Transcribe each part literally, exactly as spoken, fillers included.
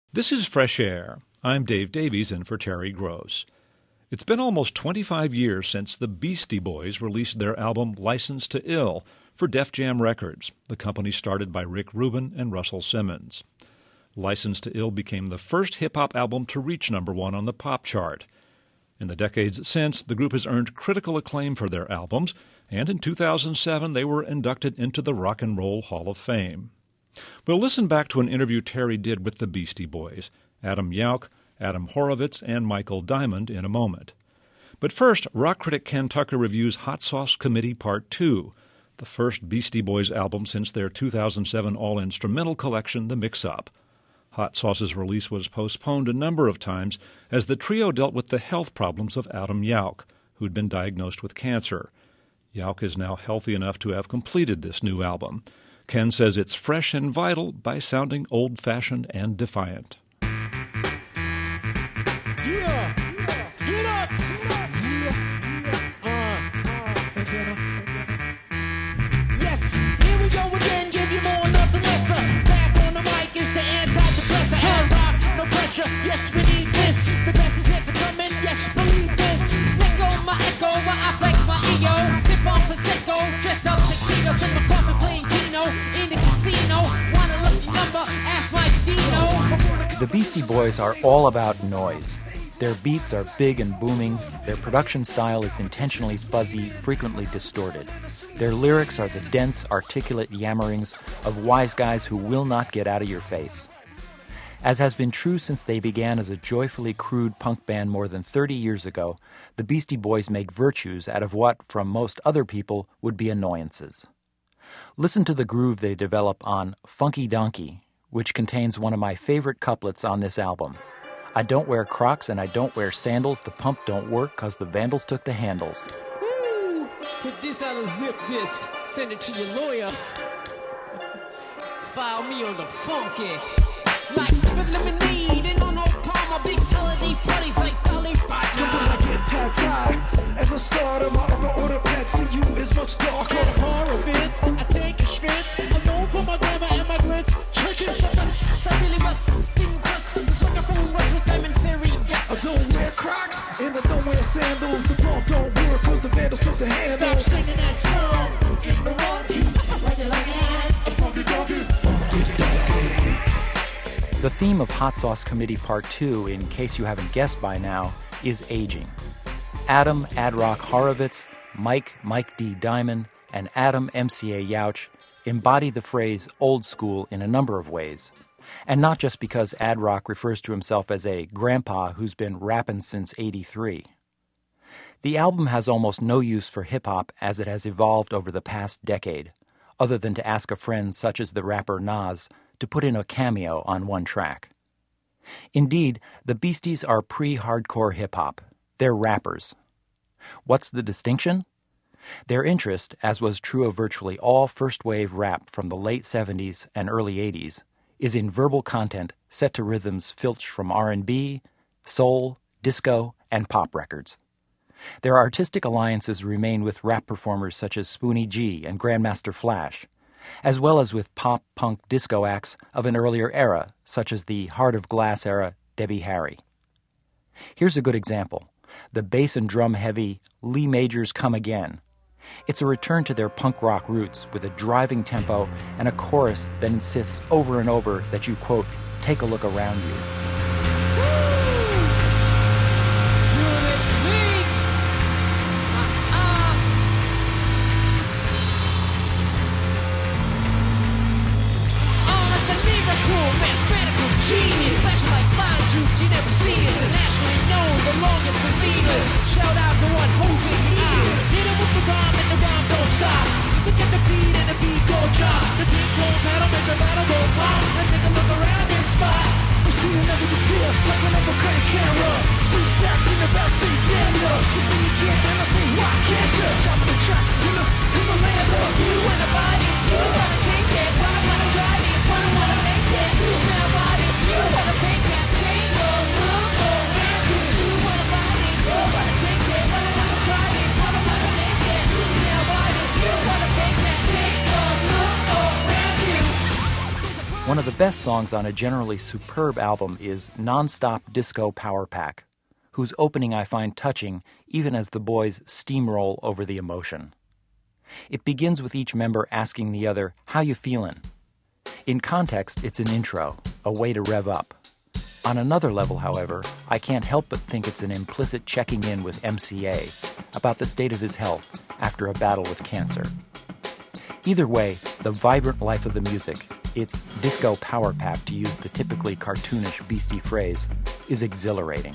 This is Fresh Air. I'm Dave Davies in for Terry Gross. It's been almost twenty-five years since the Beastie Boys released their album License to Ill for Def Jam Records, the company started by Rick Rubin and Russell Simmons. License to Ill became the first hip-hop album to reach number one on the pop chart. In the decades since, the group has earned critical acclaim for their albums, and in two thousand seven they were inducted into the Rock and Roll Hall of Fame. We'll listen back to an interview Terry did with the Beastie Boys, Adam Yauch, Adam Horovitz, and Michael Diamond in a moment. But first, rock critic Ken Tucker reviews Hot Sauce Committee Part two, the first Beastie Boys album since their two thousand seven all-instrumental collection, The Mix-Up. Hot Sauce's release was postponed a number of times as the trio dealt with the health problems of Adam Yauch, who'd been diagnosed with cancer. Yauch is now healthy enough to have completed this new album. Ken says it's fresh and vital by sounding old-fashioned and defiant. Yeah, get up, yeah, uh, yes, here we go again, give you more, nothing lesser. Back on the mic is the antidepressant. Hard rock, no pressure, yes, we need this. The best is yet to come in, yes, believe this. Let go my echo while I flex my ego. Sip on Prosecco, dressed up tuxedos in my coffin playing Keno. In the casino, want a lucky number, ask Mike Dino. The Beastie Boys are all about noise. Their beats are big and booming, their production style is intentionally fuzzy, frequently distorted. Their lyrics are the dense, articulate yammerings of wise guys who will not get out of your face. As has been true since they began as a joyfully crude punk band more than thirty years ago, the Beastie Boys make virtues out of what, from most other people, would be annoyances. Listen to the groove they develop on Funky Donkey, which contains one of my favorite couplets on this album. I don't wear Crocs and I don't wear sandals. The pump don't work cause the vandals took the handles. Woo! Put this out of zip disc, send it to your lawyer. File me on the funky. Like sipping lemonade and on no palm, big holiday parties like Dolly Parton. Sometimes I get pad thai as a starter. My other order pad see you is much darker. At Horovitz, I take a schwitz. I'm known for my glamour and my glitz. Churches of us, I really must skin crusts. Like a fool rush with diamond fairy guests. I don't wear Crocs and I don't wear sandals. The pump don't work cause the vandals took the handles. Stop singing that song. Ignorant. Like it like that. A funky donkey. The theme of Hot Sauce Committee Part two, in case you haven't guessed by now, is aging. Adam Adrock Horovitz, Mike Mike D. Diamond, and Adam M C A Yauch embody the phrase old school in a number of ways. And not just because Adrock refers to himself as a grandpa who's been rapping since eighty-three. The album has almost no use for hip-hop as it has evolved over the past decade, other than to ask a friend such as the rapper Nas to put in a cameo on one track. Indeed, the Beasties are pre-hardcore hip-hop. They're rappers. What's the distinction? Their interest, as was true of virtually all first-wave rap from the late seventies and early eighties, is in verbal content set to rhythms filched from R and B, soul, disco, and pop records. Their artistic alliances remain with rap performers such as Spoonie G and Grandmaster Flash, as well as with pop-punk disco acts of an earlier era, such as the Heart of Glass era Debbie Harry. Here's a good example, the bass and drum-heavy Lee Majors Come Again. It's a return to their punk rock roots with a driving tempo and a chorus that insists over and over that you, quote, take a look around you. Genius, special like lime juice, you never seen it. Internationally known, the longest for leaders. Shout out to one hosting ears. Hit it with the rhyme and the rhyme don't stop. Look at the beat and the beat go drop. The beat go pedal, make the battle go pop. Now take a look around this spot. I'm seeing every detail like an uppercut camera. Sleep stacks in the backseat, damn ya. You say you can't, and I say why can't ya? Chopping the track in the, in the land of you wanna buy it, you wanna take it, wanna wanna try it, wanna wanna make it. You wanna buy it, you wanna make it. Take a look around you. You wanna buy it, you wanna take it, wanna wanna try it, wanna wanna make it. You wanna buy it, you wanna make it. Take a look around you. One of the best songs on a generally superb album is Non-Stop Disco Power Pack, whose opening I find touching even as the boys steamroll over the emotion. It begins with each member asking the other, "How you feelin'?" In context, it's an intro, a way to rev up. On another level, however, I can't help but think it's an implicit checking in with M C A about the state of his health after a battle with cancer. Either way, the vibrant life of the music, its disco power pack to use the typically cartoonish Beastie phrase, is exhilarating.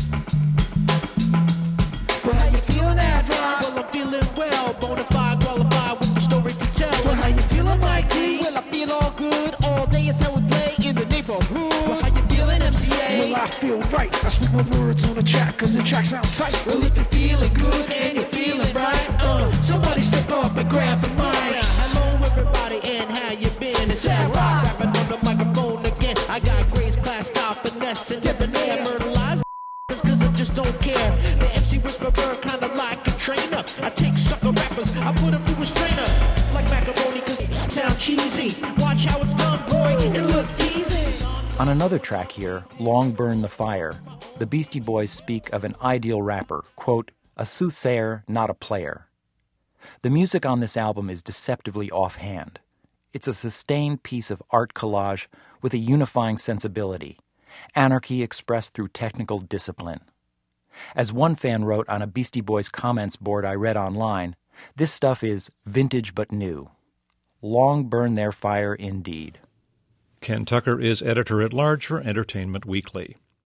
Well, how you feeling, Ad-Rock? Well, I'm feeling well, bona fide, qualified with the story to tell. Well, how you feeling, Mike D? Well, I feel all good, all day is how we play in the neighborhood. Well, how you feeling, M C A? Well, I feel right. I speak my words on the track, cause the track sounds tight. Well, if you're feeling good and you're feeling right, uh, somebody step up and grab the mic. Hello, everybody, and how you been? It's Ad-Rock, rapping on the microphone again. I got grace, class, style, finesse, and debonair, murderlize cause I just don't care. The M C whisperer, kinda like a trainer. I take sucker rappers, I put them through a strainer. Like macaroni, cause it sound cheesy. Watch how it's done, boy, it looks easy. On another track here, Long Burn the Fire, the Beastie Boys speak of an ideal rapper, quote, a soothsayer, not a player. The music on this album is deceptively offhand. It's a sustained piece of art collage with a unifying sensibility, anarchy expressed through technical discipline. As one fan wrote on a Beastie Boys comments board I read online, this stuff is vintage but new. Long burn their fire indeed. Ken Tucker is editor-at-large for Entertainment Weekly.